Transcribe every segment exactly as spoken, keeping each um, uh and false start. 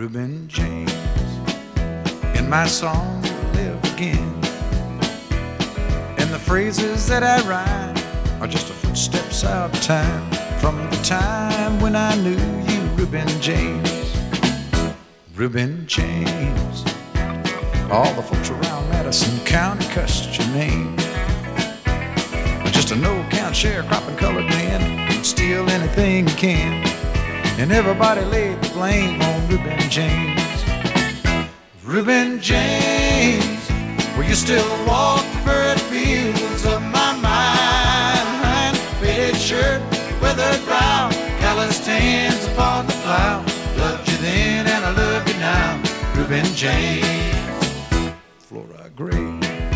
Reuben James. In my song, live again. And the phrases that I rhyme are just a footsteps out of time, from the time when I knew you, Reuben James. Reuben James. All the folks around Madison County cussed your name. Just a no-count sharecropping colored man who'd steal anything he can. And everybody laid the blame on Reuben James. Reuben James, will you still walk the furrowed fields of my mind? Faded shirt, weathered brow, calloused hands upon the plow. Loved you then and I love you now, Reuben James. Flora Gray,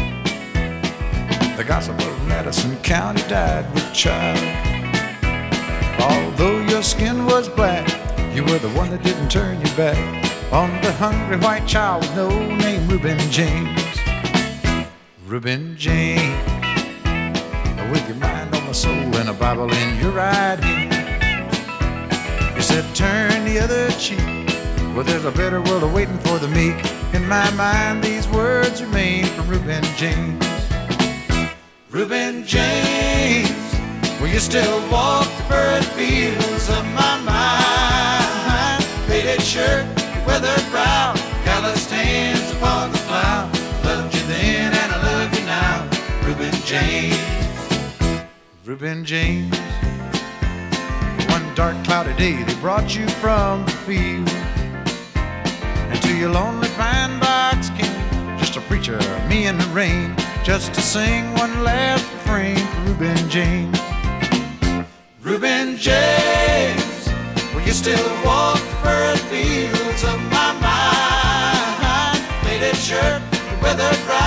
the gossip of Madison County, died with child. Although your skin was black, you were the one that didn't turn your back on the hungry white child with no name, Reuben James. Reuben James, with your mind on the soul and a Bible in your right hand. You said turn the other cheek, well there's a better world awaiting for the meek. In my mind these words remain from Reuben James. Reuben James, will you still walk the furrowed fields of my mind? Faded shirt, weathered brow, calloused hands upon the plow. Loved you then and I love you now, Reuben James. Reuben James, one dark cloudy day they brought you from the field, and to your lonely pine box came just a preacher, me in the rain, just to sing one last refrain for Reuben James. Reuben James, will you still walk the furrowed fields of my mind? Faded shirt, weathered brow,